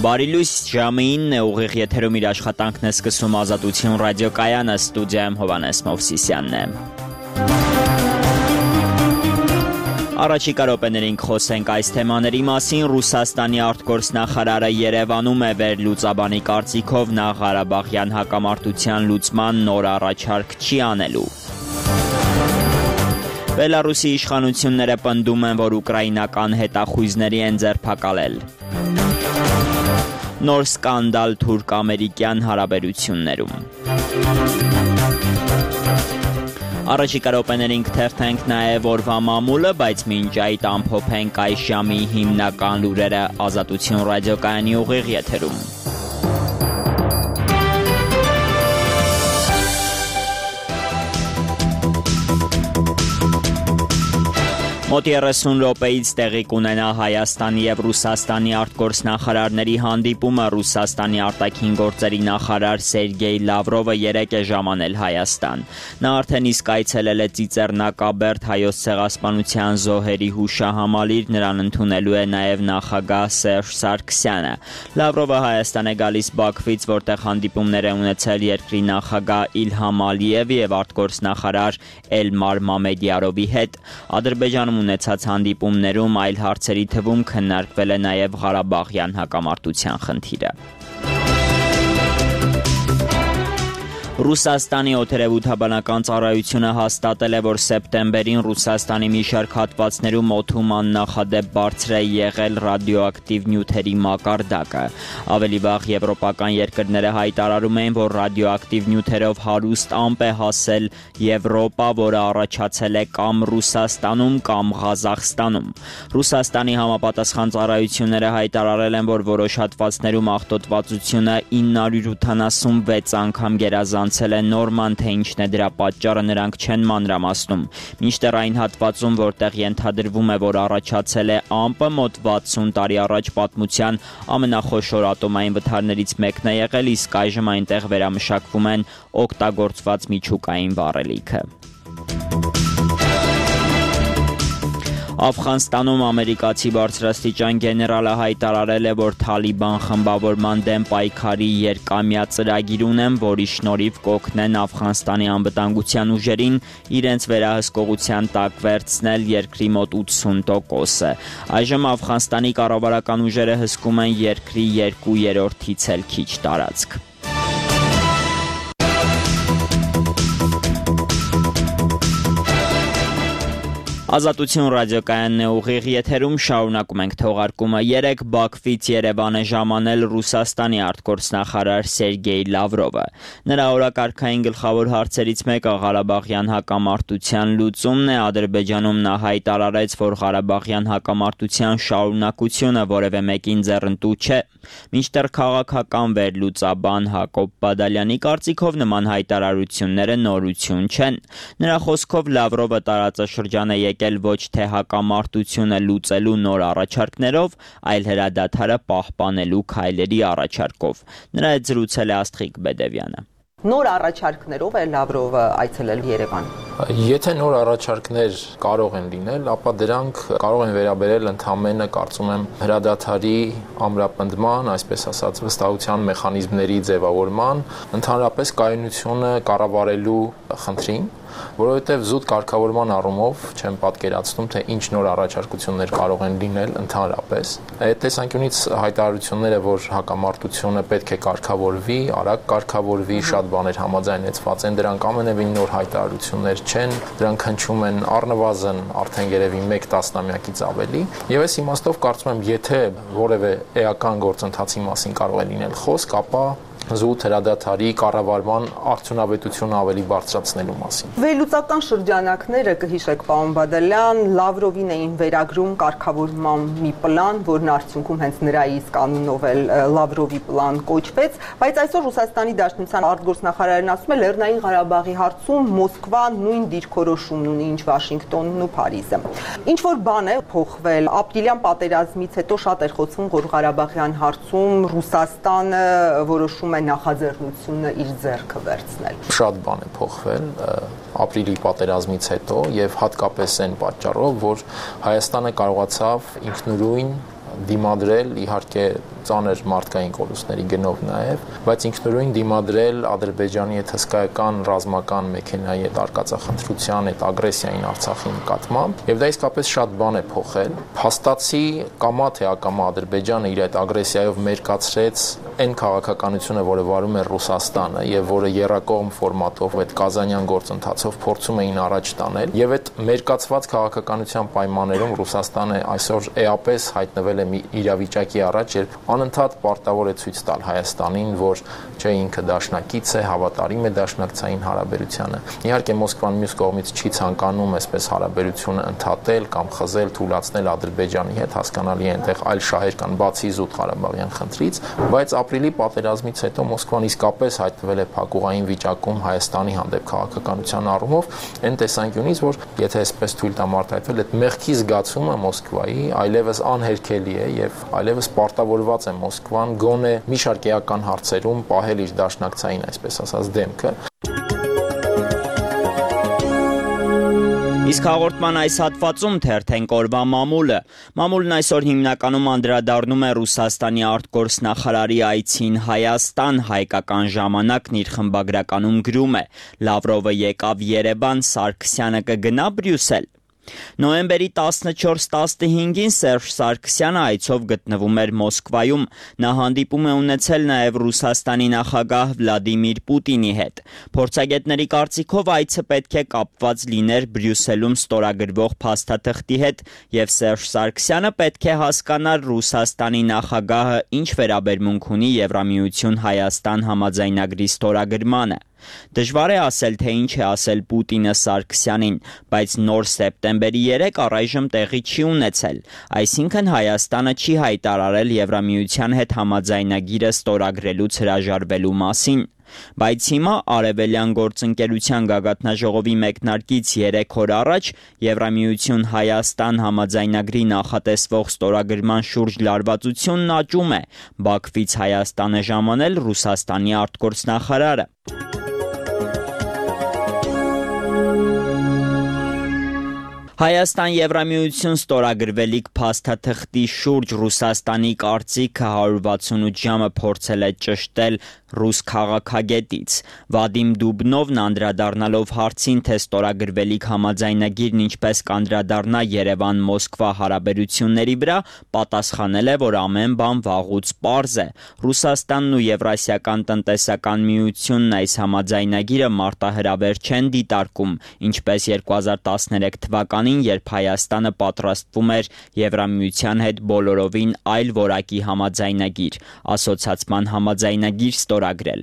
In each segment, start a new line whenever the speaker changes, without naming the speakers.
Բարի լույս, ժամը 9 ուղիղ եթերում իր աշխատանքն է սկսում Ազատություն ռադիոկայանը, ստուդիայում Հովհաննես Մովսիսյանն է։ Առաջիկա րոպեներին խոսենք այս թեմաների մասին։ Ռուսաստանի արտգործնախարարը Երևանում է վերլուծաբանի կարծիքով նա Ղարաբաղյան հակամարտության լուծման նոր առաջարկ չի անելու։ Բելարուսի իշխանությունները պնդում են, որ ուկրաինական հետախույզների են ձերբակալել։ Նոր սկանդալ թուրք-ամերիկյան հարաբերություններում։ Առաջիկա րոպեներին կթերթենք նաև օրվա մամուլը, բայց մինչ այդ ամփոփենք այս ժամի հիմնական լուրերը Ազատություն ռադիոկայանի ուղիղ եթերում։ Մոտ 30 րոպեից տեղի կունենա Հայաստանի և Ռուսաստանի արտգործնախարարների հանդիպումը։ Ռուսաստանի արտաքին գործերի նախարար Սերգեյ Լավրովը երեկ է ժամանել Հայաստան։ Նա արդեն իսկ այցելել է Ծիծեռնակաբերդ Հայոց ցեղասպանության զոհերի հուշահամալիր, նրան ընդունելու է նաև նախագահ Սերժ Սարգսյանը։ Լավրովը Հայաստան է գալիս Բաքվից, որտեղ հանդիպումներ է ունեցել երկրի նախագահ Իլհամ Ալիևի և արտգործնախարար Էլմար Մամեդյարովի հետ։ Ադրբեջանում ունեցած հանդիպումներում այլ հարցերի թվում քննարկվել է նաև Ղարաբաղյան հակամարտության խնդիրը։ Ռուսաստանի օդերևութաբանական ծառայությունը հաստատել է, որ սեպտեմբերին Ռուսաստանի մի շարք հատվածներում օդում աննախադեպ բարձր է եղել ռադիոակտիվ նյութերի մակարդակը։ Ավելի վաղ եվրոպական երկրները հայտարարում էին, որ ռադիոակտիվ նյութերով հարուստ ամպ է հասել Եվրոպա, որը առաջացել է կամ Ռուսաստանում, կամ Ղազախստանում։ Ռուսաստանի համապատասխան ծառայությունները հայտարարել են, որ որոշ հատվածներում աղտոտվածությունը 986 անգամ գերազանցել է նորման, թե ինչն է դրա պատճառը նրանք չեն մանրամասնում։ Մինչդեռ այն հատվածում, որտեղ ենթադրվում է, որ առաջացել է ամպը, մոտ 60 տարի առաջ պատմության ամենախոշոր ատոմային վթարներից մեկն է եղել, իսկ այժմ այնտեղ վերամշակվում են օգտագործված միջուկային վառելիքը։ Աֆղանստանում ամերիկացի բարձրաստիճան գեներալը հայտարարել է, որ Թալիբան խմբավորման դեմ պայքարի երկամյա ծրագիր ունեն, որի շնորհիվ կօգնեն Աֆղանստանի անվտանգության ուժերին իրենց վերահսկողության տակ վերցնել երկրի մոտ 80%-ը։ Այժմ Աֆղանստանի կառավարական ուժերը հսկում են երկրի 2/3-ից էլ քիչ տարածք։ Ազատություն ռադիոկայանն է ուղիղ եթերում, շարունակում ենք թողարկումը։ Երեկ Բաքվից Երևան է ժամանել Ռուսաստանի արտգործնախարար Սերգեյ Լավրովը։ Նրա օրակարգային գլխավոր հարցերից մեկը Ղարաբաղյան հակամարտության լուծումն է։ Ադրբեջանում նա հայտարարեց, որ Ղարաբաղյան հակամարտության շարունակությունը որևէ մեկին ձեռնտու չէ։ Մինչդեռ քաղաքական վերլուծաբան Հակոբ Բադալյանի կարծիքով նման հայտարարությունները նորություն չեն։ Նրա խոսքով Լավրովը տարածաշրջան է եկել ոչ թե հակամարտությունը լուծելու նոր առաջարկներով, այլ հրադադարը պահպանելու քայլերի առաջարկով։ Նրա հետ զրուցել է Աստղիկ Բեդևյանը։
Նոր առաջարկներով է Լավրովը այցելել Երևան։
Եթե նոր առաջարկներ կարող են լինել, ապա դրանք կարող են վերաբերել ընդամենը, կարծում եմ, հրադադարի ամրապնդման, այսպես ասած, վստահության մեխանիզմների ձևավորման, ընդհանրապես կայունությունը կառավարելու խնդրին, որովհետև զուտ կարգավորման առումով չեմ պատկերացնում, թե ինչ նոր առաջարկություններ կարող են լինել ընդհանրապես։ Այդ տեսանկյունից հայտարարությունները, որ հակամարտությունը պետք է կարգավորվի, արագ կարգավորվի, շատ բաներ համաձայնեցված են, դրանք ամենևին նոր հայտարարություններ չեն, դրանք հնչում են առնվազն արդեն երևի 1 տասնամյակից ավելի։ Եվ այս իմաստով կարծում եմ, եթե որևէ էական գործընթացի մասին կարող է լինել խոսք, ապա զուտ հրադադարի կառավարման արդյունավետությունը ավելի բարձրացնելու մասին։
Վերլուծական շրջանակները, կհիշեք, պարոն Բադալյան, Լավրովին էին վերագրում կարգավորման մի պլան, որն արդյունքում հենց նրա իսկ անունով էլ Լավրովի պլան կոչվեց, բայց այսօր Ռուսաստանի Դաշնության արտգործնախարարն ասում է, Լեռնային Ղարաբաղի հարցում Մոսկվան նույն դիրքորոշումն ունի, ինչ Վաշինգտոնն ու Փարիզը։ Ինչ որ բան է փոխվել, ապրիլյան պատերազմից հետո շատ էր խոսվում, որ Ղարաբաղյան հարցում Ռուսաստանը որոշում է նախաձեռնությունը իր ձեռքը վերցնել։
Շատ բան է փոխվել ապրիլի պատերազմից հետո եւ հատկապես այն պատճառով, որ Հայաստանը կարողացավ ինքնուրույն դիմադրել իհարկե ծանր մարդկային կորուստների գնով նաև, բայց ինքնուրույն դիմադրել Ադրբեջանի այդ հսկայական ռազմական մեքենայի այդ արկածախնդրության, այդ ագրեսիային Արցախի նկատմամբ, եւ դա իսկապես շատ բան է փոխել։ Փաստացի կամա թե ակամա Ադրբեջանը իր այդ ագրեսիայով մերկացրեց այն քաղաքականությունը, որը վարում է Ռուսաստանը եւ որը եռակողմ ֆորմատով այդ կազանյան գործընթացով փորձում էին առաջ տանել, եւ այդ մերկացված քաղաքականության պայմաններում Ռուսաստանը այսօր էապես հայտնվել է մի իրավիճակի առաջ, երբ անընդհատ պարտավոր է ցույց տալ Հայաստանին, որ չէ ինքը դաշնակից է, հավատարիմ է դաշնակցային հարաբերությանը։ Իհարկե Մոսկվան մյուս կողմից չի ցանկանում այսպես հարաբերությունը ընդհատել կամ խզել, թուլացնել Ադրբեջանի հետ, հասկանալի է այնտեղ այլ շահեր կան բացի զուտ Ղարաբաղյան խնդրից, բայց ապրիլի պատերազմից հետո Մոսկվան իսկապես հայտնվել է փակուղային վիճակում Հայաստանի հանդեպ քաղաքականության առումով, այն տեսանկյունից, որ եթե այսպես թույլ տամ արտահայտվել, այդ մեղքի զգացումը Մոսկվայի այլևս անհերքելի է եւ այլևս պարտավորված է Մոսկվան գոնե մի շարք էական հարցերում պահել իր դաշնակցային, այսպես ասած, դեմքը։
Իսկ հաղորդման այս հատվածում թերթենք օրվա մամուլը։ Մամուլն այսօր հիմնականում անդրադառնում է Ռուսաստանի արտգործնախարարի այցին Հայաստան, հայկական ժամանակն իր խմբագրականում գրում է. Լավրովը եկավ Երևան, Սարգսյանը կգնա Բրյուսել։ Նոյեմբերի 14-15-ին Սերժ Սարգսյանը այցով գտնվում էր Մոսկվայում, նա հանդիպում է ունեցել նաև Ռուսաստանի նախագահ Վլադիմիր Պուտինի հետ։ Փորձագետների կարծիքով այցը պետք է կապված լիներ Բրյուսելում ստորագրվող փաստաթղթի հետ, եւ Սերժ Սարգսյանը պետք է հասկանար Ռուսաստանի նախագահը ինչ վերաբերմունք ունի Եվրամիություն-Հայաստան համաձայնագրի ստորագրմանը։ Դժվար է ասել, թե ինչ է ասել Պուտինը Սարգսյանին, բայց նոր սեպտեմբերի 3 առայժմ տեղի չի ունեցել, այսինքն Հայաստանը չի հայտարարել Եվրամիության հետ համաձայնագիրը ստորագրելուց հրաժարվելու մասին։ Բայց հիմա Արևելյան գործընկերության գագաթնաժողովի մեկնարկից 3 օր առաջ Եվրամիություն-Հայաստան համաձայնագրի նախատեսվող ստորագրման շուրջ լարվածությունն աճում է, Բաքվից Հայաստան է ժամանել Ռուսաստանի արտգործնախարարը։ Հայաստան-Եվրամիություն ստորագրվելիք փաստաթղթի շուրջ Ռուսաստանի կարծիքը 168 ժամը փորձել է ճշտել ռուս քաղաքագետից։ Վադիմ Դուբնովն անդրադառնալով հարցին, թե ստորագրվելիք համաձայնագիրն ինչպես կանդրադառնա Երևան-Մոսկվա հարաբերությունների վրա, պատասխանել է, որ ամեն բան վաղուց պարզ է։ Ռուսաստանն ու Եվրասիական տնտեսական միությունն այս համաձայնագիրը մարտահրավեր չեն դիտարկում, ինչպես 2013 թվականին, երբ Հայաստանը պատրաստվում էր Եվրամիության հետ բոլորովին այլ որակի համաձայնագիր, ասոցացման համաձայնագիր ստորագրել։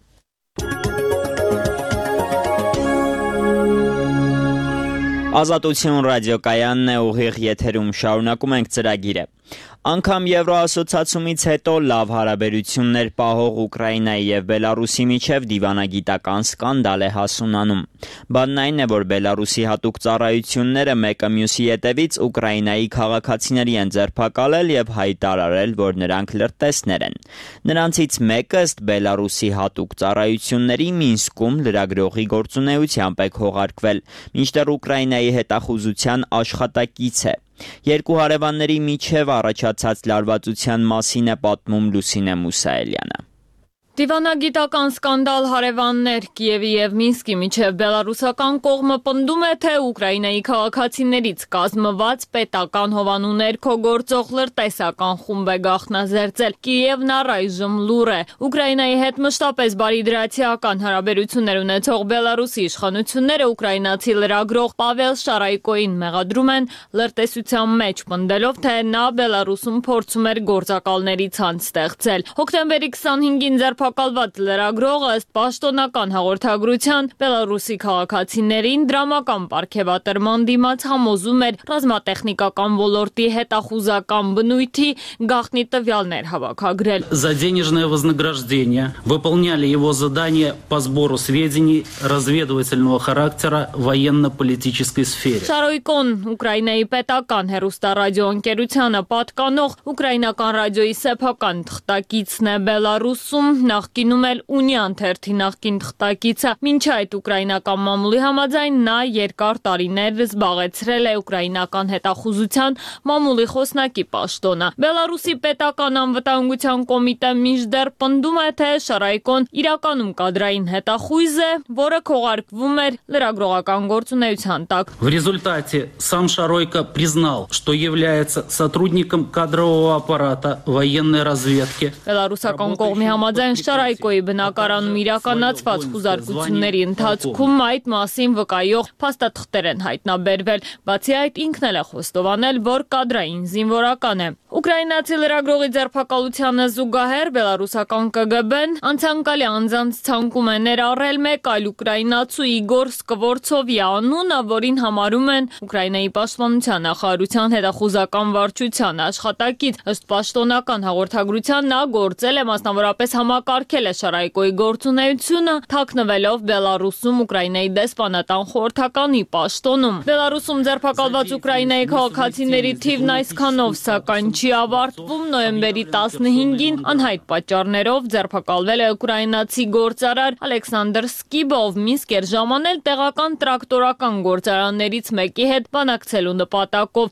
Ազատություն ռադիոկայանն է, ուղիղ եթերում շարունակում ենք ծրագիրը։ Անգամ Եվրոասոցիացումից հետո լավ հարաբերություններ պահող Ուկրաինայի եւ Բելարուսի միջև դիվանագիտական սկանդալ է հասունանում։ Բանն այն է, որ Բելարուսի հատուկ ծառայությունները մեկը մյուսի ետևից Ուկրաինայի քաղաքացիների են ձերբակալել եւ հայտարարել, որ նրանք լրտեսներ են։ Նրանցից մեկը ըստ Բելարուսի հատուկ ծառայությունների Մինսկում լրագրողի գործունեությամբ է քողարկվել, մինչդեռ Ուկրաինայի հետախուզության աշխատակից է։ Երկու հարևանների միջև առաջացած լարվածության մասին է պատմում Լուսինե Մուսայելյանը։
Դիվանագիտական սկանդալ հարևաններ Կիևի եւ Մինսկի միջև բելարուսական կողմը պնդում է, թե Ուկրաինայի քաղաքացիներից կազմված պետական հովանու ներքո գործող լրտեսական խումբ է գաղտնազերծել։ Կիևն առայժմ լուր է։ Ուկրաինայի հետ մշտապես բարիդրացիական հարաբերություններ ունեցող Բելարուսի իշխանությունները ուկրաինացի լրագրող Պավել Շարայկոին մեղադրում են լրտեսության մեջ, պնդելով, թե նա Բելարուսում փորձում էր գործակալների ցանց ստեղծել։ Հոկտեմբերի 25-ին Կալված լրագրողը ըստ պաշտոնական հաղորդագրության Բելարուսի քաղաքացիներին դրամական պարգևատրման դիմաց համոզում էր ռազմատեխնիկական ոլորտի հետախուզական բնույթի գաղտնի տվյալներ հավաքագրել։
За денежное вознаграждение выполняли его задания по сбору сведений разведывательного характера в военно-политической сфере.
Շարոյկոն Ուկրաինայի պետական հեռուստառադիոընկերությանը պատկանող ուկրաինական ռադիոյի սեփական թղթակիցն է Բելարուսում, նա նախկինում էլ Ունյան թերթի նախկին թղթակիցը։ Մինչ այդ ուկրաինական մամուլի համաձայն նա երկար տարիներ զբաղեցրել է ուկրաինական հետախուզության մամուլի խոսնակի պաշտոնը։ Բելարուսի պետական անվտանգության կոմիտե մինչդեռ պնդում է, թե Շարայկոն իրականում կադրային հետախույզ է, որը քողարկվում էր լրագրողական գործունեության տակ։
В результате сам Шаройко признал, что является сотрудником кадрового аппарата военной разведки.
Բելարուսական կողմի համաձայն Շարայկոյի բնակարանում իրականացված խուզարկությունների ընթացքում այդ մասին վկայող փաստաթղթեր են հայտնաբերվել։ Բացի այդ, ինքն էլ է խոստովանել, որ կադրային զինվորական է։ Ուկրաինացի լրագրողի ձերբակալությանը զուգահեռ բելարուսական ԿԳԲ-ն անցանկալի անձանց ցանկում է ներառել մեկ այլ ուկրաինացու Իգոր Սկվորցովի անունը, որին համարում են Ուկրաինայի պաշտպանության նախարարության հետախուզական վարչության աշխատակից։ Ըստ պաշտոնական հաղորդագրության նա գործել է, մասնավորապես համակարգել է Շարայկոյի գործունեությունը, թաքնվելով Բելարուսում Ուկրաինայի դեսպանատան խորհրդականի պաշտոնում։ Բելարուսում ձերբակալված Ուկրաինայի քաղաքացիների թիվն այսքանով սակայն չի ավարտվում։ Նոյեմբերի 15-ին անհայտ պատճառներով ձերբակալվել է ուկրաինացի գործարար Ալեքսանդր Սկիբով։ Մինսկ էր ժամանել տեղական տրակտորական գործարաններից մեկի հետ բանակցելու նպատակով։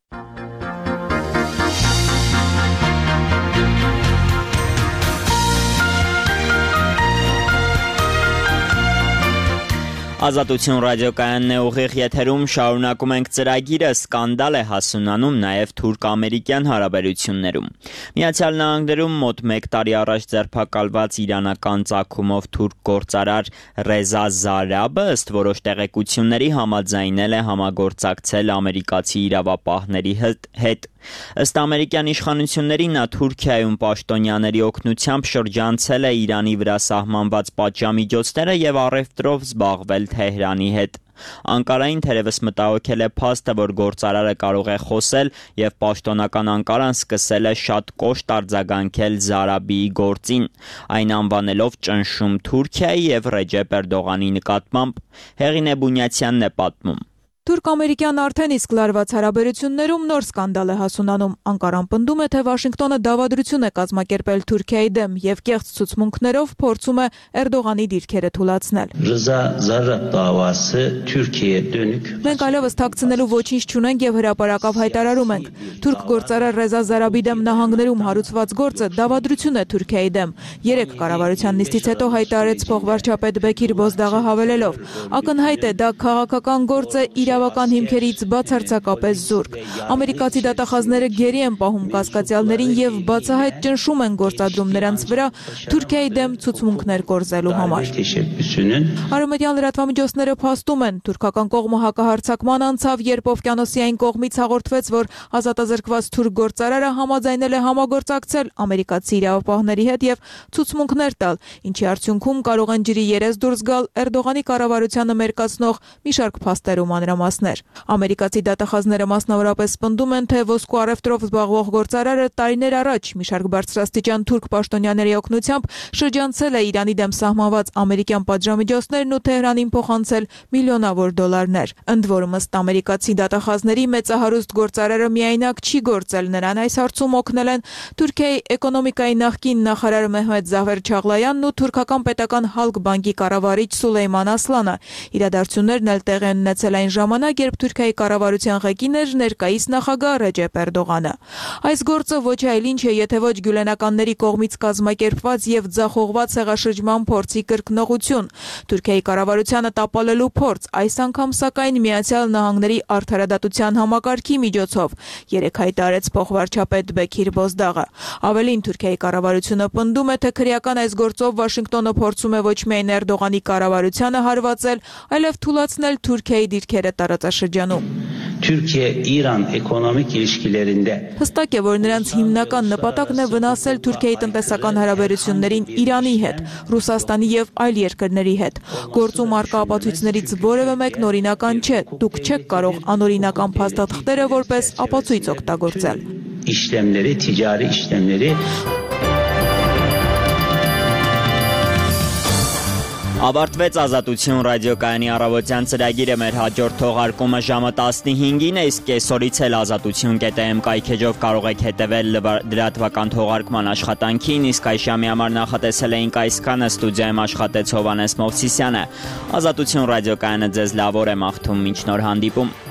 Ազատություն ռադիոկայանն է ուղիղ եթերում, շարունակում ենք ծրագիրը, սկանդալ է հասունանում նաև թուրք-ամերիկյան հարաբերություններում։ Միացյալ Նահանգներում մոտ 1 տարի առաջ ձերբակալված իրանական ծագումով թուրք գործարար Ռեզա Զարաբը ըստ որոշ տեղեկությունների համաձայնել է համագործակցել ամերիկացի իրավապահների հետ։ Ըստ ամերիկյան իշխանությունների նա Թուրքիայում պաշտոնյաների օգնությամբ շրջանցել է Իրանի վրա սահմանված պատժամիջոցները եւ առևտրով զբաղվել Թեհրանի հետ։ Անկարային թերևս մտահոգել է փաստը, որ գործարարը կարող է խոսել եւ պաշտոնական Անկարան սկսել է շատ կոշտ արձագանքել Զարաբիի գործին, այն անվանելով ճնշում Թուրքիայի եւ Ռեջեփ Էրդողանի նկատմամբ։ Հեղինե Բունյացյանն է պատմում։
Թուրք-ամերիկյան արդեն իսկ լարված հարաբերություններում նոր սկանդալ է հասունանում։ Անկարան պնդում է, թե Վաշինգտոնը դավադրություն է կազմակերպել Թուրքիայի դեմ եւ կեղծ ցուցմունքներով փորձում է Էրդողանի դիրքերը թուլացնել։
Ռեզա Զարաբ դավасы Թուրքիայա դönük։
Մենք այլևս թաքցնելու ոչինչ չունենք եւ հրապարակավ հայտարարում ենք։ Թուրք գործարար Ռեզա Զարաբի դեմ նահանգներում հարուցված գործը դավադրություն է Թուրքիայի դեմ։ 3 կառավարության նիստից հետո հայտարարեց փոխվարչապետ Բեքիր Բոզդաղը հավելելով. ակնհայտ է դա քաղաքական գործ է իրավական հիմքերից բացարձակապես զուրկ։ Ամերիկացի դատախազները գերի են պահում կասկածյալներին եւ բացահայտ ճնշում են գործադրում նրանց վրա Թուրքիայի դեմ ցուցմունքներ կորզելու համար։ Արևմտյան լրատվամիջոցները փաստում են, թուրքական կողմը հակահարձակման անցավ, երբ Օվկիանոսիային կողմից հաղորդվեց, որ ազատազրկված թուրք գործարարը համաձայնել է համագործակցել ամերիկացի իրավապահների հետ եւ ցուցմունքներ տալ, ինչի արդյունքում կարող են ջրի երես դուրս գալ Էրդողանի կառավարությանը մերկացնող մի շարք փաստերում մանրամասներ։ Ամերիկացի դատախազները մասնավորապես պնդում են, թե ոսկու առևտրով զբաղվող գործարարը տարիներ առաջ մի շարք բարձրաստիճան թուրք պաշտոնյաների օգնությամբ շրջանցել է Իրանի դեմ սահմանված ամերիկյան պատժամիջոցներն ու Թեհրանին փոխանցել միլիոնավոր դոլարներ։ Ընդ որում ըստ ամերիկացի դատախազների մեծահարուստ գործարարը միայնակ չի գործել, նրան այս հարցում օգնել են Թուրքիայի էկոնոմիկայի նախկին նախարար Մեհմեդ Զահվեր Չաղլայանն ու թուրքական պետական Հալկ բանկի կառավարիչ Սուլեյման Ասլանը։ Իրադարձություններն էլ տեղի են ունեցել այն ժամանակ, երբ Թուրքիայի կառավարության ղեկին էր ներկայիս նախագահ Ռեջեփ Էրդողանը։ Այս գործը ոչ այլ ինչ է, եթե ոչ գյուլենականների կողմից կազմակերպված եւ ձախողված հեղաշրջման փորձի կրկնողություն։ Թուրքիայի կառավարությանը տապալելու փորձ, այս անգամ սակայն Միացյալ Նահանգների արդարադատության համակարգի միջոցով, երեք հայտարարեց փոխվարչապետ Բեքիր Բոզդաղը։ Ավելին, Թուրքիայի կառավարությունը պնդում է, թե քրեական այս գործով Վաշինգտոնը փորձում է ոչ միայն Էրդողանի կառավարությանը հարվածել, այլև թուլացնել Թուրքիայի դիրքերը տարածաշրջանում։
Türkiye-İran ekonomik ilişkilerinde
հստակ է, որ նրանց հիմնական նպատակն է վնասել Թուրքիայի տնտեսական հարաբերություններին Իրանի հետ, Ռուսաստանի եւ այլ երկրների հետ։ Գործում առկա ապացույցներից որևէ մեկն օրինական չէ։ Դուք չեք կարող անօրինական փաստաթղթերը որպես ապացույց օգտագործել։
işlemleri, ticari işlemleri
Ավարտվեց Ազատություն ռադիոկայանի առավոտյան ծրագիրը, մեր հաջորդ թողարկումը ժամը 15-ին է, իսկ կեսօրից էլ azatutun.am կայքեջով կարող եք հետևել լրատվական թողարկման աշխատանքին, իսկ այժմի համար նախատեսել էինք այսքանը, ստուդիայում աշխատեց Հովհաննես Մովսիսյանը։ Ազատություն ռադիոկայանը ձեզ լավ օր է մաղթում, մինչ նոր հանդիպում։